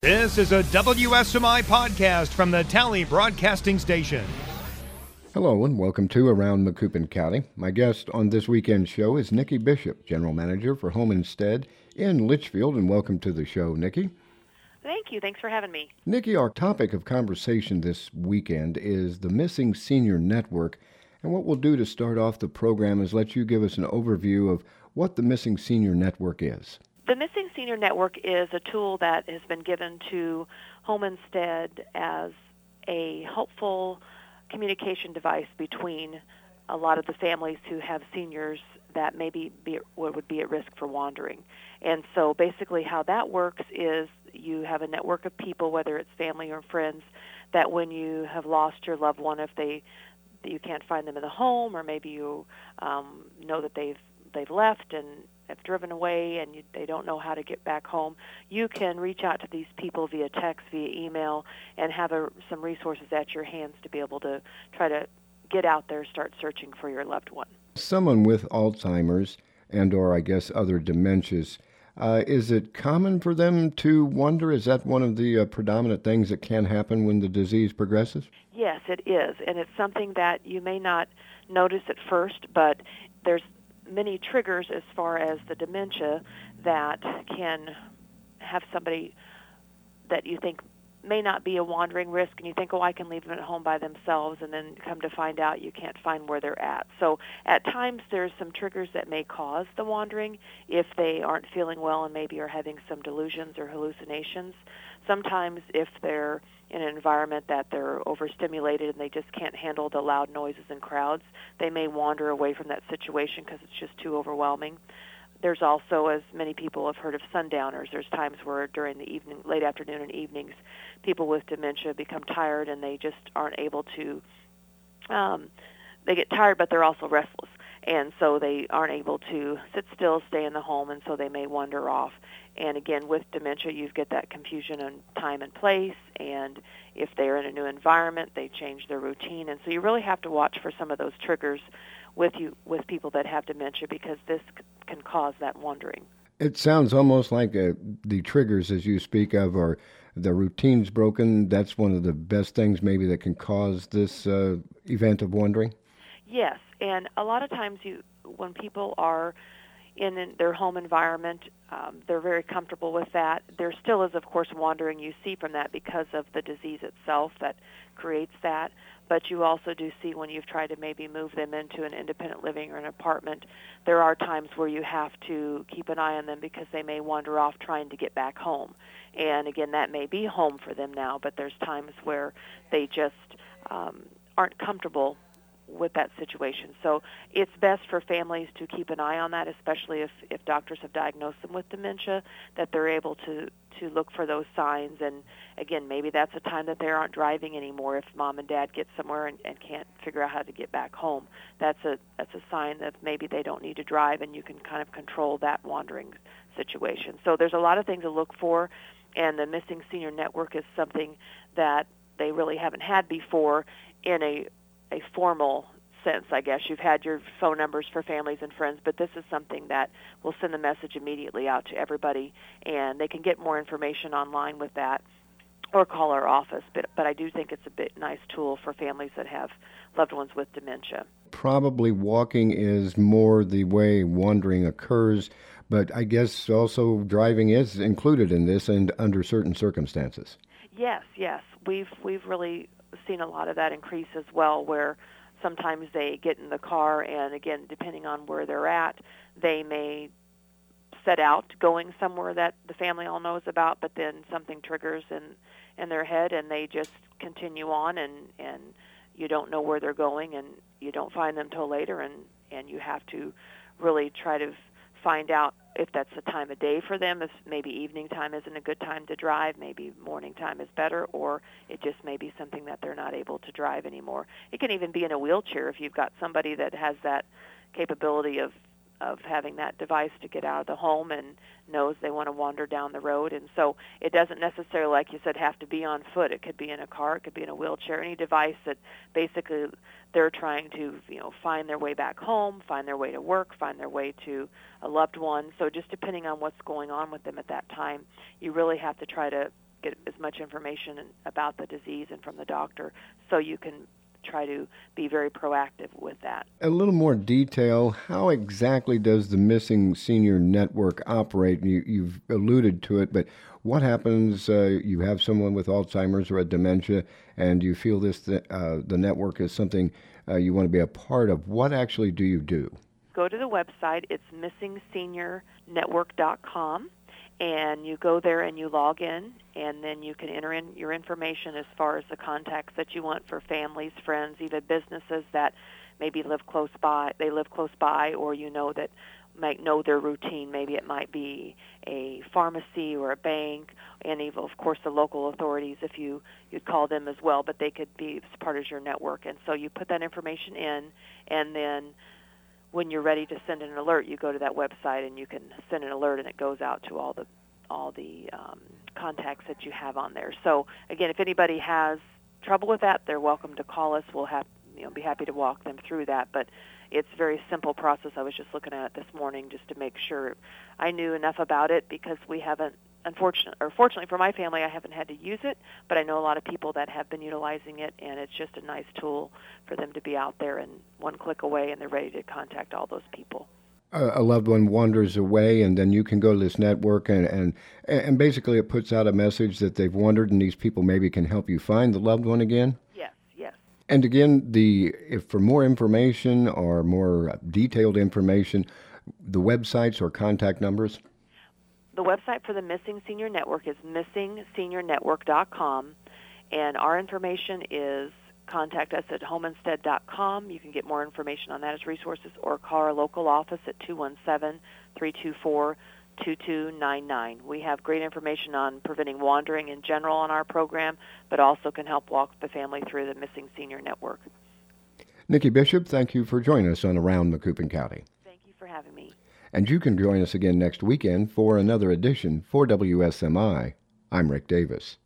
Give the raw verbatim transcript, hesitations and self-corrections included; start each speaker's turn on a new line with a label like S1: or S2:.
S1: This is a W S M I podcast from the Tally Broadcasting Station.
S2: Hello and welcome to Around Macoupin County. My guest on this weekend's show is Nikki Bishop, General Manager for Home Instead in Litchfield, and welcome to the show, Nikki.
S3: Thank you. Thanks for having me.
S2: Nikki, our topic of conversation this weekend is the Missing Senior Network, and what we'll do to start off the program is let you give us an overview of what the Missing Senior Network is.
S3: The Missing Senior Network is a tool that has been given to Home Instead as a helpful communication device between a lot of the families who have seniors that maybe be, would be at risk for wandering. And so basically how that works is you have a network of people, whether it's family or friends, that when you have lost your loved one, if they you can't find them in the home, or maybe you um, know that they've they've left and have driven away and you, they don't know how to get back home, you can reach out to these people via text, via email, and have a, some resources at your hands to be able to try to get out there, start searching for your loved one.
S2: Someone with Alzheimer's and or I guess other dementias, uh, is it common for them to wander? Is that one of the uh, predominant things that can happen when the disease progresses?
S3: Yes, it is, and it's something that you may not notice at first, but there's many triggers as far as the dementia that can have somebody that you think may not be a wandering risk, and you think, oh, I can leave them at home by themselves, and then come to find out you can't find where they're at. So at times there's some triggers that may cause the wandering if they aren't feeling well and maybe are having some delusions or hallucinations. Sometimes if they're in an environment that they're overstimulated and they just can't handle the loud noises and crowds, they may wander away from that situation because it's just too overwhelming. There's also, as many people have heard of, sundowners. There's times where during the evening, late afternoon and evenings, people with dementia become tired and they just aren't able to, um, they get tired but they're also restless. And so they aren't able to sit still, stay in the home, and so they may wander off. And again, with dementia, you get that confusion on time and place, and if they're in a new environment, they change their routine. And so you really have to watch for some of those triggers with you with people that have dementia, because this c- can cause that wandering.
S2: It sounds almost like uh, the triggers, as you speak of, are the routine's broken. That's one of the best things maybe that can cause this uh, event of wandering?
S3: Yes, and a lot of times you, when people are in, in their home environment, um, they're very comfortable with that. There still is, of course, wandering you see from that because of the disease itself that creates that. But you also do see when you've tried to maybe move them into an independent living or an apartment, there are times where you have to keep an eye on them because they may wander off trying to get back home. And again, that may be home for them now, but there's times where they just um, aren't comfortable with that situation. So it's best for families to keep an eye on that, especially if, if doctors have diagnosed them with dementia, that they're able to, to look for those signs. And again, maybe that's a time that they aren't driving anymore. If mom and dad get somewhere and, and can't figure out how to get back home, that's a that's a sign that maybe they don't need to drive, and you can kind of control that wandering situation. So there's a lot of things to look for, and the Missing Senior Network is something that they really haven't had before in a a formal sense, I guess. You've had your phone numbers for families and friends, but this is something that will send the message immediately out to everybody, and they can get more information online with that or call our office. But, but I do think it's a bit nice tool for families that have loved ones with dementia.
S2: Probably walking is more the way wandering occurs, but I guess also driving is included in this and under certain circumstances.
S3: Yes, yes. We've we've really seen a lot of that increase as well, where sometimes they get in the car and, again, depending on where they're at, they may set out going somewhere that the family all knows about, but then something triggers in, in their head and they just continue on, and, and you don't know where they're going, and you don't find them till later, and, and you have to really try to find out if that's the time of day for them, if maybe evening time isn't a good time to drive, maybe morning time is better, or it just may be something that they're not able to drive anymore. It can even be in a wheelchair if you've got somebody that has that capability of, of having that device to get out of the home and knows they want to wander down the road. And so it doesn't necessarily, like you said, have to be on foot. It could be in a car, it could be in a wheelchair, any device that basically they're trying to, you know, find their way back home, find their way to work, find their way to a loved one. So just depending on what's going on with them at that time, you really have to try to get as much information about the disease and from the doctor, so you can try to be very proactive with that.
S2: A little more detail, how exactly does the Missing Senior Network operate? You, you've alluded to it, but what happens, uh, you have someone with Alzheimer's or a dementia, and you feel this uh, the network is something uh, you want to be a part of. What actually do you do?
S3: Go to the website. It's missing senior network dot com. And you go there and you log in, and then you can enter in your information as far as the contacts that you want for families, friends, even businesses that maybe live close by. They live close by, or you know that might know their routine. Maybe it might be a pharmacy or a bank, and even, of course, the local authorities, if you, you'd call them as well, but they could be as part of your network. And so you put that information in, and then when you're ready to send an alert, you go to that website and you can send an alert, and it goes out to all the all the um, contacts that you have on there. So again, if anybody has trouble with that, they're welcome to call us. We'll have you know be happy to walk them through that. But it's a very simple process. I was just looking at it this morning just to make sure I knew enough about it, because we haven't. Unfortunately, or fortunately for my family, I haven't had to use it, but I know a lot of people that have been utilizing it, and it's just a nice tool for them to be out there and one click away, and they're ready to contact all those people.
S2: Uh, a loved one wanders away, and then you can go to this network, and, and, and basically it puts out a message that they've wandered, and these people maybe can help you find the loved one again?
S3: Yes, yes.
S2: And again, the if for more information or more detailed information, the websites or contact numbers?
S3: The website for the Missing Senior Network is missing senior network dot com, and our information is contact us at homeinstead dot com. You can get more information on that as resources, or call our local office at two one seven, three two four, two two nine nine. We have great information on preventing wandering in general on our program, but also can help walk the family through the Missing Senior Network.
S2: Nikki Bishop, thank you for joining us on Around Macoupin County.
S3: Thank you for having me.
S2: And you can join us again next weekend for another edition. For W S M I, I'm Rick Davis.